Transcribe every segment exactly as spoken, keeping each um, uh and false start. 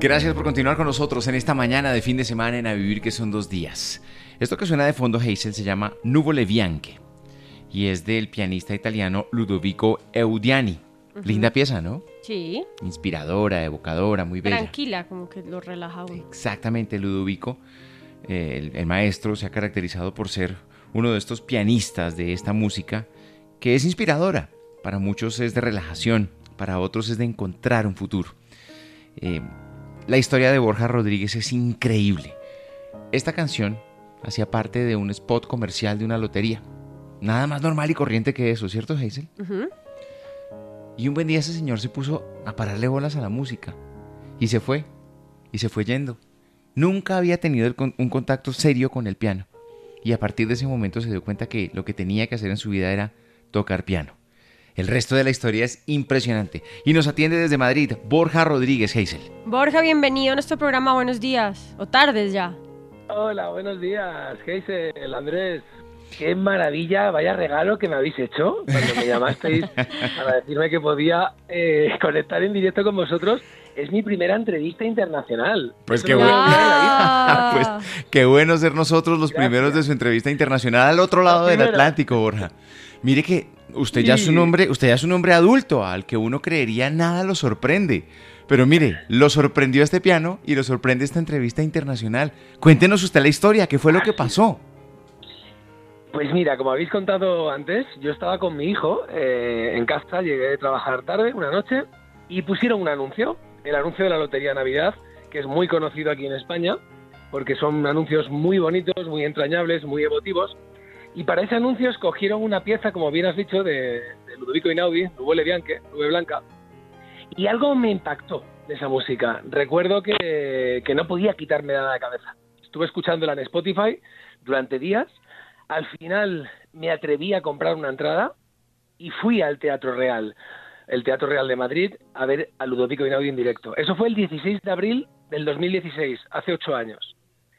Gracias por continuar con nosotros en esta mañana de fin de semana en A Vivir, que son dos días. Esto que suena de fondo, Hazel, se llama Nuvole Bianche y es del pianista italiano Ludovico Einaudi. Uh-huh. Linda pieza, ¿no? Sí. Inspiradora, evocadora, muy bella. Tranquila, como que lo relaja uno. Exactamente, Ludovico, eh, el, el maestro, se ha caracterizado por ser uno de estos pianistas de esta música que es inspiradora. Para muchos es de relajación, para otros es de encontrar un futuro. Eh, la historia de Borja Rodríguez es increíble. Esta canción hacía parte de un spot comercial de una lotería. Nada más normal y corriente que eso, ¿cierto, Hazel? Uh-huh. Y un buen día ese señor se puso a pararle bolas a la música. Y se fue, y se fue yendo. Nunca había tenido el con- un contacto serio con el piano. Y a partir de ese momento se dio cuenta que lo que tenía que hacer en su vida era tocar piano. El resto de la historia es impresionante. Y nos atiende desde Madrid Borja Rodríguez, Hazel. Borja, bienvenido a nuestro programa. Buenos días, o tardes ya. Hola, buenos días, Hazel, Andrés. Qué maravilla, vaya regalo que me habéis hecho cuando me llamasteis para decirme que podía eh, conectar en directo con vosotros. Es mi primera entrevista internacional. Pues qué bueno. Pues qué bueno ser nosotros los Gracias. primeros de su entrevista internacional al otro lado del Atlántico, Borja. Mire que usted ya es un hombre, usted ya es un hombre adulto al que uno creería nada lo sorprende. Pero mire, lo sorprendió este piano y lo sorprende esta entrevista internacional. Cuéntenos usted la historia, ¿qué fue lo que pasó? Pues mira, como habéis contado antes, yo estaba con mi hijo eh, en casa, llegué de trabajar tarde una noche y pusieron un anuncio, el anuncio de la Lotería Navidad, que es muy conocido aquí en España, porque son anuncios muy bonitos, muy entrañables, muy emotivos. Y para ese anuncio escogieron una pieza, como bien has dicho, de, de Ludovico Einaudi, Nuvole Bianche, Nube Blanca, y algo me impactó de esa música. Recuerdo que, que no podía quitarme nada de la cabeza. Estuve escuchándola en Spotify durante días. Al final me atreví a comprar una entrada y fui al Teatro Real, el Teatro Real de Madrid, a ver a Ludovico Einaudi en directo. Eso fue el dieciséis de abril del dos mil dieciséis, hace ocho años.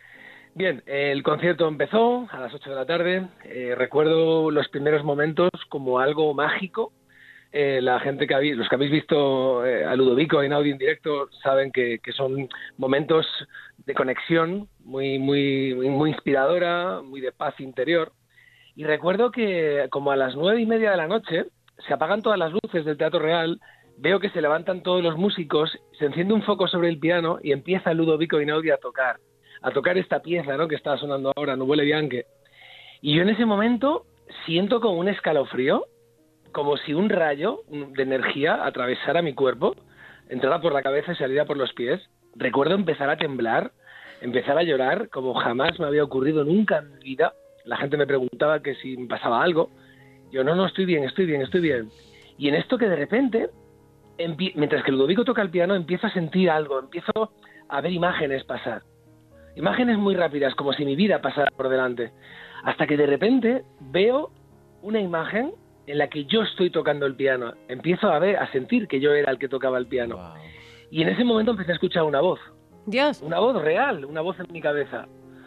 Bien, el concierto empezó a las ocho de la tarde. Eh, recuerdo los primeros momentos como algo mágico. Eh, la gente que habéis, los que habéis visto eh, a Ludovico Einaudi en directo saben que, que son momentos de conexión muy, muy, muy, muy inspiradora, muy de paz interior. Y recuerdo que como a las nueve y media de la noche se apagan todas las luces del Teatro Real, veo que se levantan todos los músicos, se enciende un foco sobre el piano y empieza Ludovico Einaudi a tocar, a tocar esta pieza, ¿no?, que está sonando ahora, Nuvole Bianche. Y yo en ese momento siento como un escalofrío, como si un rayo de energía atravesara mi cuerpo, entrara por la cabeza y saliera por los pies. Recuerdo empezar a temblar, empezar a llorar, como jamás me había ocurrido nunca en mi vida. La gente me preguntaba que si me pasaba algo. Yo, no, no, estoy bien, estoy bien, estoy bien. Y en esto que de repente, empie- mientras que Ludovico toca el piano, empiezo a sentir algo, empiezo a ver imágenes pasar. Imágenes muy rápidas, como si mi vida pasara por delante. Hasta que de repente veo una imagen en la que yo estoy tocando el piano. Empiezo a ver, a sentir que yo era el que tocaba el piano. Wow. Y en ese momento empecé a escuchar una voz. Dios. Una voz real, una voz en mi cabeza.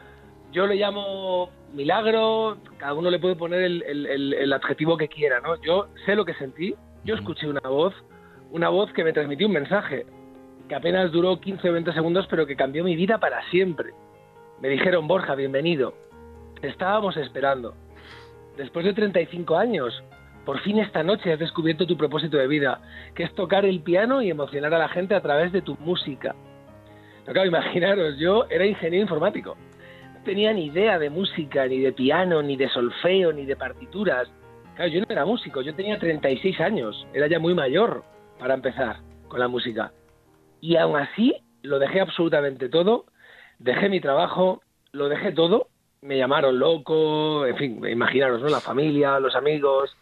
Yo le llamo milagro, cada uno le puede poner el, el, el, el adjetivo que quiera, ¿no? Yo sé lo que sentí, yo escuché una voz, una voz que me transmitió un mensaje, que apenas duró quince o veinte segundos, pero que cambió mi vida para siempre. Me dijeron, Borja, bienvenido, te estábamos esperando. Después de treinta y cinco años, por fin esta noche has descubierto tu propósito de vida, que es tocar el piano y emocionar a la gente a través de tu música. No, claro, imaginaros, yo era ingeniero informático. No tenía ni idea de música, ni de piano, ni de solfeo, ni de partituras. Claro, yo no era músico, yo tenía treinta y seis años, era ya muy mayor para empezar con la música. Y aún así, lo dejé absolutamente todo, dejé mi trabajo, lo dejé todo, me llamaron loco, en fin, imaginaros, ¿no?, la familia, los amigos.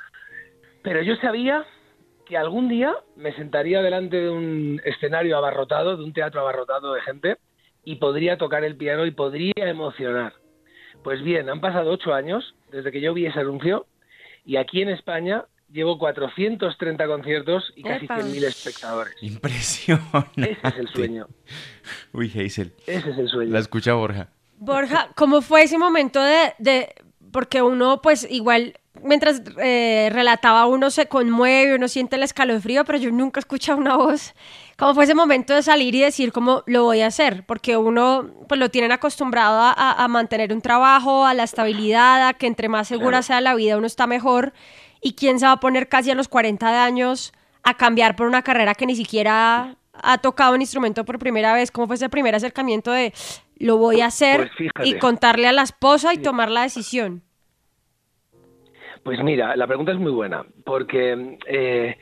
Pero yo sabía que algún día me sentaría delante de un escenario abarrotado, de un teatro abarrotado de gente, y podría tocar el piano y podría emocionar. Pues bien, han pasado ocho años desde que yo vi ese anuncio, y aquí en España llevo cuatrocientos treinta conciertos y casi cien mil espectadores. Impresionante. Ese es el sueño. Uy, Hazel. Ese es el sueño. La escucha Borja. Borja, ¿cómo fue ese momento de, de... Porque uno, pues, igual mientras eh, relataba uno se conmueve, uno siente el escalofrío, pero yo nunca he escuchado una voz como fue ese momento de salir y decir cómo lo voy a hacer, porque uno pues lo tienen acostumbrado a, a mantener un trabajo, a la estabilidad, a que entre más segura Claro. sea la vida uno está mejor, y quién se va a poner casi a los cuarenta años a cambiar por una carrera que ni siquiera ha tocado un instrumento por primera vez. ¿Cómo fue ese primer acercamiento de lo voy a hacer Pues fíjate. y contarle a la esposa y tomar la decisión? Pues mira, la pregunta es muy buena, porque eh,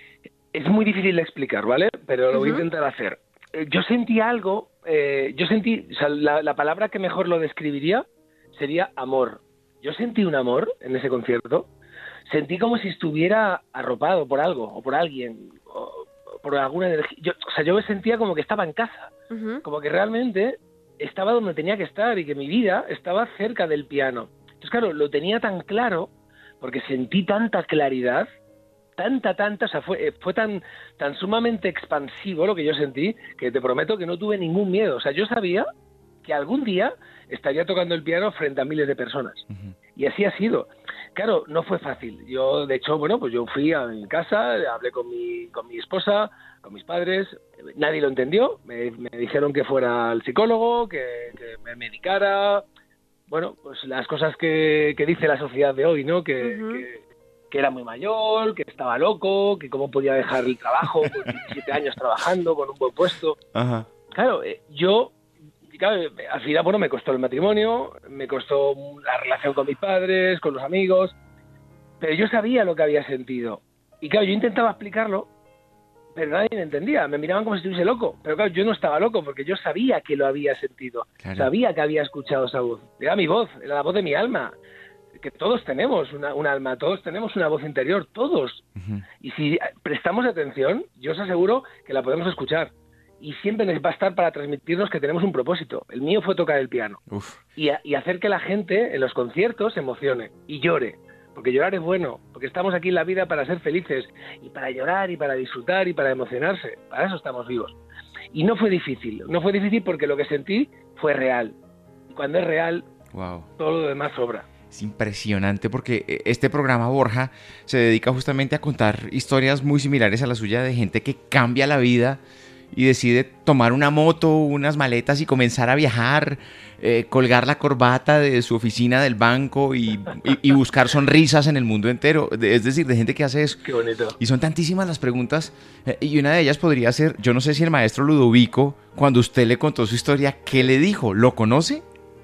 es muy difícil de explicar, ¿vale? Pero lo voy a Ujú. intentar hacer. Eh, Yo sentí algo, eh, yo sentí, o sea, la, la palabra que mejor lo describiría sería amor. Yo sentí un amor en ese concierto, sentí como si estuviera arropado por algo, o por alguien, o, o por alguna energía. Yo, o sea, yo me sentía como que estaba en casa, Ujú. como que realmente estaba donde tenía que estar y que mi vida estaba cerca del piano. Entonces, claro, lo tenía tan claro porque sentí tanta claridad, tanta, tanta, o sea, fue, eh, fue tan, tan sumamente expansivo lo que yo sentí, que te prometo que no tuve ningún miedo. O sea, yo sabía que algún día estaría tocando el piano frente a miles de personas. Ujú. Y así ha sido. Claro, no fue fácil. Yo, de hecho, bueno, pues yo fui a mi casa, hablé con mi, con mi esposa, con mis padres, nadie lo entendió, me, me dijeron que fuera al psicólogo, que, que me medicara, bueno, pues las cosas que, que dice la sociedad de hoy, ¿no? Que, Ujú. que, que era muy mayor, que estaba loco, que cómo podía dejar el trabajo con diecisiete años trabajando, con un buen puesto. Ajá. Claro, eh, yo, claro, eh, al final, bueno, me costó el matrimonio, me costó la relación con mis padres, con los amigos, pero yo sabía lo que había sentido. Y claro, yo intentaba explicarlo, pero nadie me entendía, me miraban como si estuviese loco. Pero claro, yo no estaba loco, porque yo sabía que lo había sentido, Claro. sabía que había escuchado esa voz. Era mi voz, era la voz de mi alma, que todos tenemos una, un alma, todos tenemos una voz interior, todos. Ujú. Y si prestamos atención, yo os aseguro que la podemos escuchar. Y siempre nos va a estar para transmitirnos que tenemos un propósito. El mío fue tocar el piano Uf. y, a- y hacer que la gente en los conciertos se emocione y llore. Porque llorar es bueno, porque estamos aquí en la vida para ser felices y para llorar y para disfrutar y para emocionarse. Para eso estamos vivos. Y no fue difícil, no fue difícil porque lo que sentí fue real. Y cuando es real, Wow. todo lo demás sobra. Es impresionante porque eh, este programa, Borja, se dedica justamente a contar historias muy similares a la suya de gente que cambia la vida y decide tomar una moto, unas maletas y comenzar a viajar, eh, colgar la corbata de su oficina del banco y, y- y buscar sonrisas en el mundo entero. De- Es decir, de gente que hace eso. Qué bonito. Y son tantísimas las preguntas, eh, y una de ellas podría ser, yo no sé si el maestro Ludovico, cuando usted le contó su historia, ¿qué le dijo? ¿Lo conoce?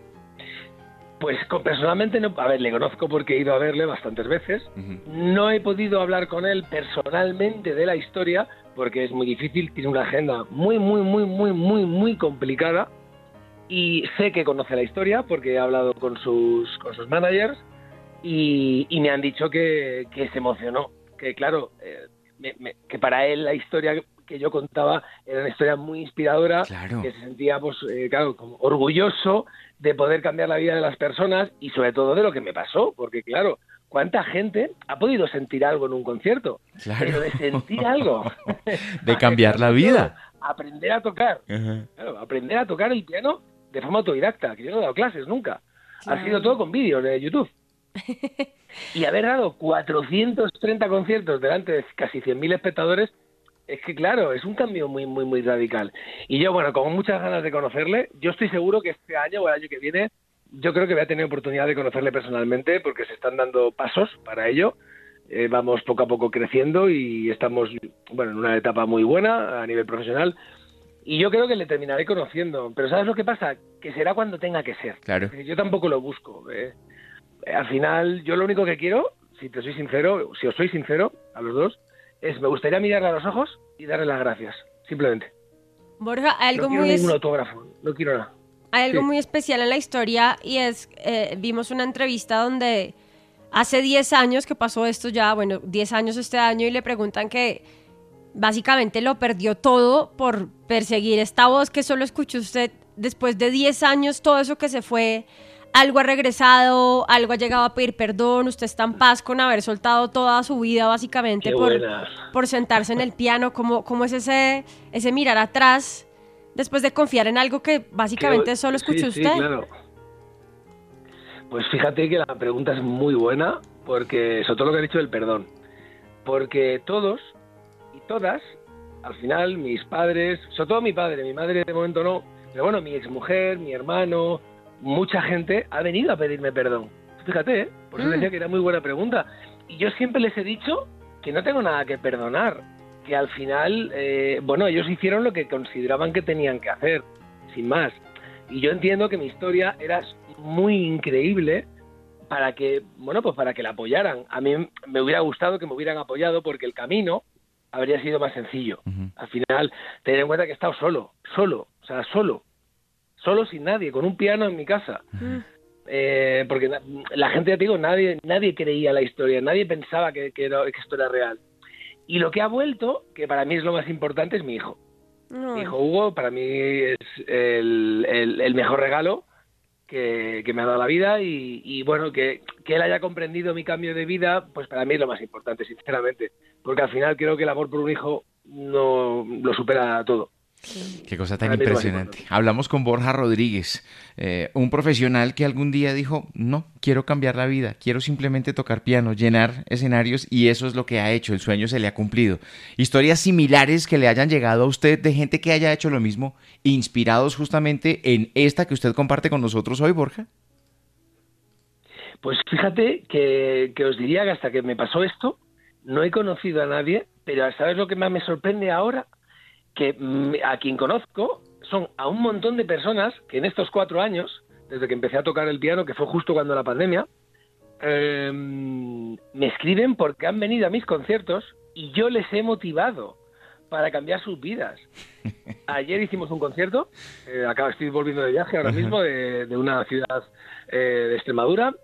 Pues co- personalmente, no, a ver, le conozco porque he ido a verle bastantes veces. Ujú. No he podido hablar con él personalmente de la historia porque es muy difícil, tiene una agenda muy, muy, muy, muy, muy, muy complicada y sé que conoce la historia porque he hablado con sus, con sus managers y, y me han dicho que, que se emocionó, que claro, eh, me- me- que para él la historia que yo contaba era una historia muy inspiradora, Claro. que se sentía, pues, eh, claro, como orgulloso de poder cambiar la vida de las personas y sobre todo de lo que me pasó, porque claro, ¿cuánta gente ha podido sentir algo en un concierto? Claro. Pero de sentir algo. De cambiar la vida. Aprender a tocar. Ajá. Claro, aprender a tocar el piano de forma autodidacta, que yo no he dado clases nunca. Ha Claro. sido todo con vídeos de YouTube. Y haber dado cuatrocientos treinta conciertos delante de casi cien mil espectadores, es que claro, es un cambio muy, muy, muy radical. Y yo, bueno, con muchas ganas de conocerle, yo estoy seguro que este año o el año que viene, yo creo que voy a tener oportunidad de conocerle personalmente porque se están dando pasos para ello. Eh, vamos poco a poco creciendo y estamos, bueno, en una etapa muy buena a nivel profesional. Y yo creo que le terminaré conociendo. Pero ¿sabes lo que pasa? Que será cuando tenga que ser. Claro. Yo tampoco lo busco. eh. Al final, yo lo único que quiero, si te soy sincero, si os soy sincero a los dos, es me gustaría mirarle a los ojos y darle las gracias. Simplemente. Borja, hay algo No quiero muy... ningún es- autógrafo. No quiero nada. Hay algo Sí. muy especial en la historia y es, eh, vimos una entrevista donde hace diez años que pasó esto ya, bueno, diez años este año y le preguntan que básicamente lo perdió todo por perseguir esta voz que solo escuchó usted después de diez años, todo eso que se fue, algo ha regresado, algo ha llegado a pedir perdón, usted está en paz con haber soltado toda su vida básicamente Qué por, buenas. por sentarse en el piano, ¿cómo, cómo es ese, ese mirar atrás después de confiar en algo que básicamente Qué- solo escuchó sí, sí, usted? claro. Pues fíjate que la pregunta es muy buena porque, sobre todo lo que has dicho del perdón, porque todos y todas, al final, mis padres, sobre todo mi padre, mi madre de momento no, pero bueno, mi exmujer, mi hermano, mucha gente ha venido a pedirme perdón. Fíjate, ¿eh? Por eso Mm. decía que era muy buena pregunta. Y yo siempre les he dicho que no tengo nada que perdonar, que al final, eh, bueno, ellos hicieron lo que consideraban que tenían que hacer, sin más. Y yo entiendo que mi historia era muy increíble para que, bueno, pues para que la apoyaran. A mí me hubiera gustado que me hubieran apoyado porque el camino habría sido más sencillo. Ujú. Al final, tener en cuenta que he estado solo, solo, o sea, solo, solo sin nadie, con un piano en mi casa. Mm. Eh, porque na- la gente, ya te digo, nadie, nadie creía la historia, nadie pensaba que, que, era- que esto era real. Y lo que ha vuelto, que para mí es lo más importante, es mi hijo. No. Mi hijo Hugo, para mí es el, el- el mejor regalo que, que me ha dado la vida y, y bueno, que, que él haya comprendido mi cambio de vida, pues para mí es lo más importante, sinceramente. Porque al final creo que el amor por un hijo no lo supera todo. Qué cosa tan Para mí es lo más impresionante. importante. Hablamos con Borja Rodríguez, eh, un profesional que algún día dijo, no, quiero cambiar la vida, quiero simplemente tocar piano, llenar escenarios y eso es lo que ha hecho, el sueño se le ha cumplido. Historias similares que le hayan llegado a usted de gente que haya hecho lo mismo, inspirados justamente en esta que usted comparte con nosotros hoy, Borja. Pues fíjate que, que os diría que hasta que me pasó esto, no he conocido a nadie, pero ¿sabes lo que más me sorprende ahora? Que mm, a quien conozco son a un montón de personas que en estos cuatro años, desde que empecé a tocar el piano, que fue justo cuando la pandemia, eh, me escriben porque han venido a mis conciertos y yo les he motivado para cambiar sus vidas. Ayer hicimos un concierto, eh, acá estoy volviendo de viaje ahora mismo, de, de una ciudad eh, de Extremadura,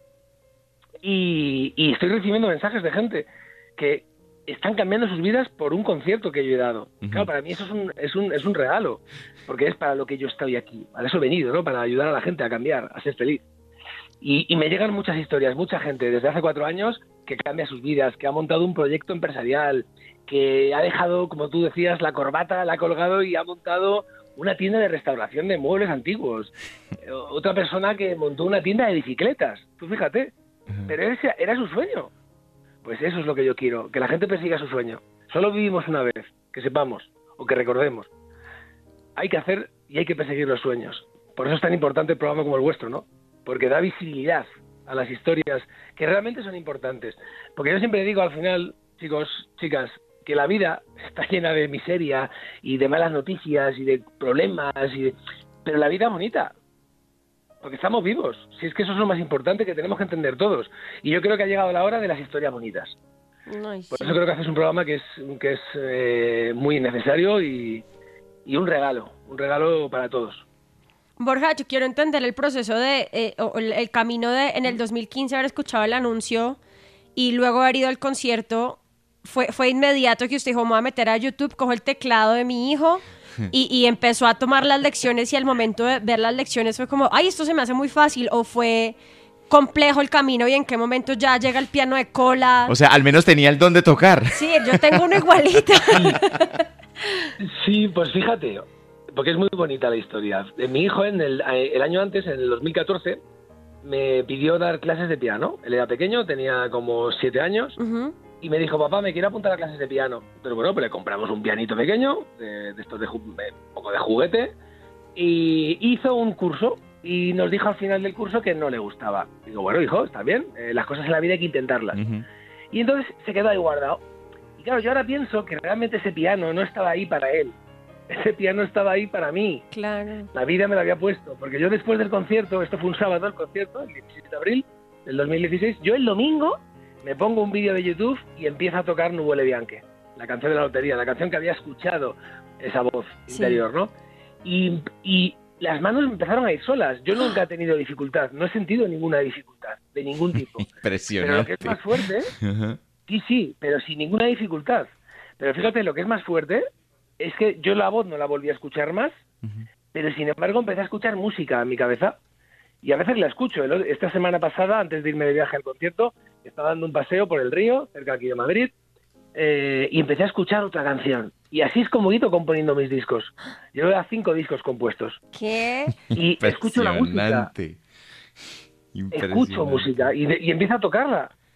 y, y estoy recibiendo mensajes de gente que están cambiando sus vidas por un concierto que yo he dado. Ujú. Claro, para mí eso es un, es un, es un regalo, porque es para lo que yo estoy aquí. Para eso he venido, ¿no? Para ayudar a la gente a cambiar, a ser feliz. Y, y me llegan muchas historias, mucha gente desde hace cuatro años que cambia sus vidas, que ha montado un proyecto empresarial, que ha dejado, como tú decías, la corbata, la ha colgado y ha montado una tienda de restauración de muebles antiguos. Eh, Otra persona que montó una tienda de bicicletas, tú fíjate. Pero ese era su sueño. Pues eso es lo que yo quiero, que la gente persiga su sueño. Solo vivimos una vez, que sepamos o que recordemos. Hay que hacer y hay que perseguir los sueños. Por eso es tan importante el programa como el vuestro, ¿no? Porque da visibilidad a las historias que realmente son importantes. Porque yo siempre digo al final, chicos, chicas, que la vida está llena de miseria y de malas noticias y de problemas, y de... pero la vida es bonita. Porque estamos vivos. Si es que eso es lo más importante que tenemos que entender todos. Y yo creo que ha llegado la hora de las historias bonitas. Ay, Por sí. eso creo que haces un programa que es, que es eh, muy necesario y, y un regalo. Un regalo para todos. Borja, yo quiero entender el proceso de, eh, o el, el camino de en el dos mil quince haber escuchado el anuncio y luego haber ido al concierto. Fue, fue inmediato que usted dijo, me voy a meter a YouTube, cojo el teclado de mi hijo y, y empezó a tomar las lecciones y al momento de ver las lecciones fue como, ay, esto se me hace muy fácil, o fue complejo el camino y en qué momento ya llega el piano de cola. O sea, al menos tenía el don de tocar. Sí, yo tengo uno igualito. Sí, pues fíjate, porque es muy bonita la historia. Eh, Mi hijo en el, eh, el año antes, en el dos mil catorce, me pidió dar clases de piano. Él era pequeño, tenía como siete años. Ujú. Y me dijo, papá, me quiero apuntar a clases de piano. Pero bueno, pues le compramos un pianito pequeño, de, de estos de ju- de- un poco de juguete, y hizo un curso y nos dijo al final del curso que no le gustaba. Digo, bueno, hijo, está bien, eh, las cosas en la vida hay que intentarlas. Ujú. Y entonces se quedó ahí guardado. Y claro, yo ahora pienso que realmente ese piano no estaba ahí para él. Ese piano estaba ahí para mí. Claro. La vida me lo había puesto. Porque yo después del concierto, esto fue un sábado el concierto, el diecisiete de abril del dos mil dieciséis, yo el domingo me pongo un vídeo de YouTube y empiezo a tocar Nuvole Bianche, la canción de la lotería, la canción que había escuchado esa voz Sí. interior, ¿no? Y, y las manos empezaron a ir solas. Yo nunca he tenido dificultad, no he sentido ninguna dificultad, de ningún tipo. Pero lo Impresionante. que es más fuerte, Ajá. sí, sí, pero sin ninguna dificultad. Pero fíjate, lo que es más fuerte es que yo la voz no la volví a escuchar más, Ujú. pero sin embargo empecé a escuchar música en mi cabeza. Y a veces la escucho. El- Esta semana pasada, antes de irme de viaje al concierto, estaba dando un paseo por el río, cerca aquí de Madrid, eh, y empecé a escuchar otra canción. Y así es como he ido componiendo mis discos. Llevo ya cinco discos compuestos. ¿Qué? Y escucho la música, Impresionante. escucho Impresionante. música y, de- y empiezo a tocarla.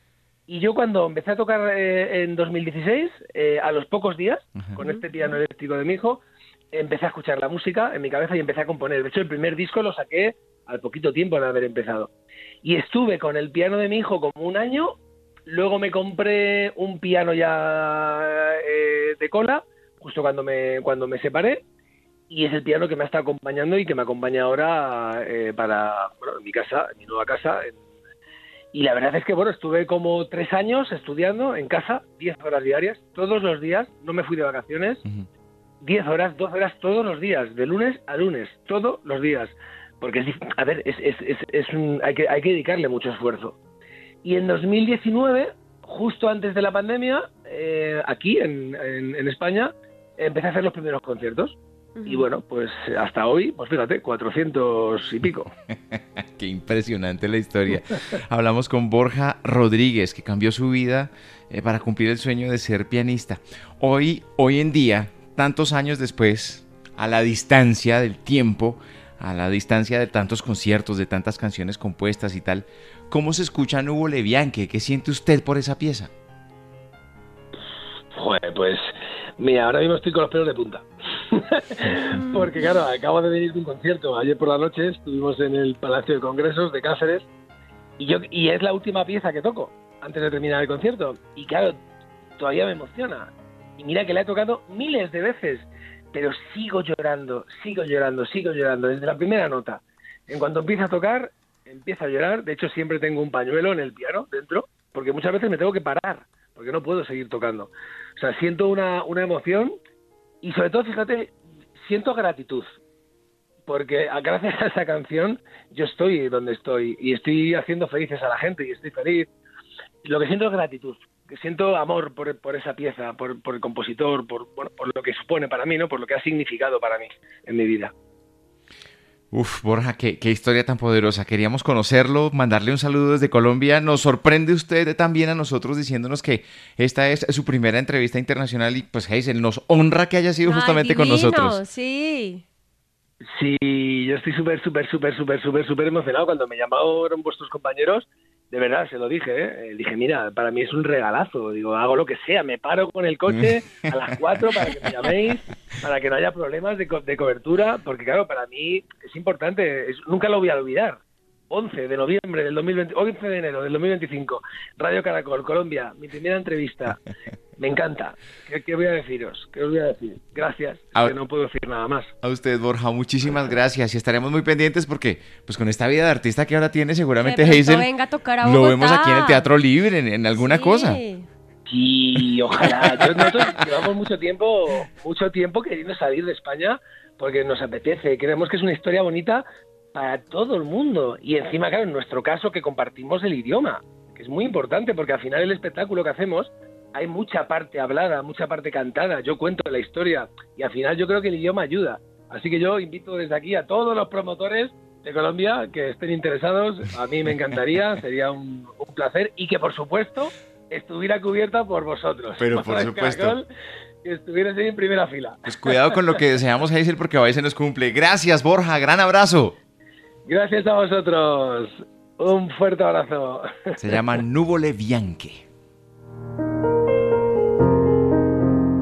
Y yo cuando empecé a tocar eh, en dos mil dieciséis, eh, a los pocos días, Ajá. con este piano eléctrico de mi hijo, empecé a escuchar la música en mi cabeza y empecé a componer. De hecho, el primer disco lo saqué al poquito tiempo de haber empezado. Y estuve con el piano de mi hijo como un año, luego me compré un piano ya eh, de cola, justo cuando me, cuando me separé, y es el piano que me ha estado acompañando y que me acompaña ahora eh, para, bueno, en mi casa, en mi nueva casa. En... Y la verdad es que, bueno, estuve como tres años estudiando en casa, diez horas diarias, todos los días, no me fui de vacaciones, Ujú. diez horas, doce horas todos los días, de lunes a lunes, todos los días. Porque, es, dif- a ver, es, es, es, es un, hay, que, hay que dedicarle mucho esfuerzo. Y en dos mil diecinueve, justo antes de la pandemia, eh, aquí en, en, en España, empecé a hacer los primeros conciertos. Ujú. Y bueno, pues hasta hoy, pues fíjate, cuatrocientos y pico. Qué impresionante la historia. Hablamos con Borja Rodríguez, que cambió su vida eh, para cumplir el sueño de ser pianista. Hoy, hoy en día, tantos años después, a la distancia del tiempo, a la distancia de tantos conciertos, de tantas canciones compuestas y tal, ¿cómo se escucha Nuvole Bianche? ¿Qué siente usted por esa pieza? Joder, pues mira, ahora mismo estoy con los pelos de punta. Porque claro, acabo de venir de un concierto. Ayer por la noche estuvimos en el Palacio de Congresos de Cáceres y yo y es la última pieza que toco antes de terminar el concierto. Y claro, todavía me emociona. Y mira que la he tocado miles de veces, pero sigo llorando, sigo llorando, sigo llorando desde la primera nota. En cuanto empieza a tocar, empiezo a llorar. De hecho, siempre tengo un pañuelo en el piano dentro, porque muchas veces me tengo que parar, porque no puedo seguir tocando. O sea, siento una, una emoción y sobre todo, fíjate, siento gratitud, porque a- gracias a esa canción yo estoy donde estoy y estoy haciendo felices a la gente y estoy feliz. Lo que siento es gratitud, que siento amor por, por esa pieza, por, por el compositor, por, bueno, por lo que supone para mí, ¿no? Por lo que ha significado para mí en mi vida. Uf, Borja, qué, qué historia tan poderosa. Queríamos conocerlo, mandarle un saludo desde Colombia. Nos sorprende usted también a nosotros diciéndonos que esta es su primera entrevista internacional y pues Hazel, nos honra que haya sido Ay, justamente con divino, nosotros. sí. Sí, yo estoy súper, súper, súper, súper, súper, súper emocionado. Cuando me llamaron vuestros compañeros, de verdad, se lo dije, ¿eh? Eh, Dije, mira, para mí es un regalazo. Digo, hago lo que sea, me paro con el coche a las cuatro para que me llaméis, para que no haya problemas de, co- de cobertura, porque claro, para mí es importante, es- nunca lo voy a olvidar. once de noviembre del dos mil veinte, once de enero del dos mil veinticinco, Radio Caracol, Colombia, mi primera entrevista. Me encanta. ¿Qué, qué voy a deciros? ¿Qué os voy a decir? Gracias, A- que no puedo decir nada más. A usted, Borja, muchísimas gracias y estaremos muy pendientes porque pues con esta vida de artista que ahora tiene, seguramente De pronto Hazel venga a tocar a lo Bogotá. vemos aquí en el Teatro Libre, en, en alguna Sí. cosa. Sí, ojalá. Yo- nosotros llevamos mucho tiempo, mucho tiempo queriendo salir de España porque nos apetece. Creemos que es una historia bonita para todo el mundo. Y encima, claro, en nuestro caso, que compartimos el idioma, que es muy importante porque al final el espectáculo que hacemos hay mucha parte hablada, mucha parte cantada. Yo cuento la historia y al final yo creo que el idioma ayuda. Así que yo invito desde aquí a todos los promotores de Colombia que estén interesados. A mí me encantaría, sería un, un placer y que, por supuesto, estuviera cubierta por vosotros. Pero por el supuesto. Caracol, que estuvierais ahí en primera fila. Pues cuidado con lo que deseamos, Hazel, porque a veces nos cumple. Gracias, Borja, gran abrazo. Gracias a vosotros. Un fuerte abrazo. Se llama Nuvole Bianche.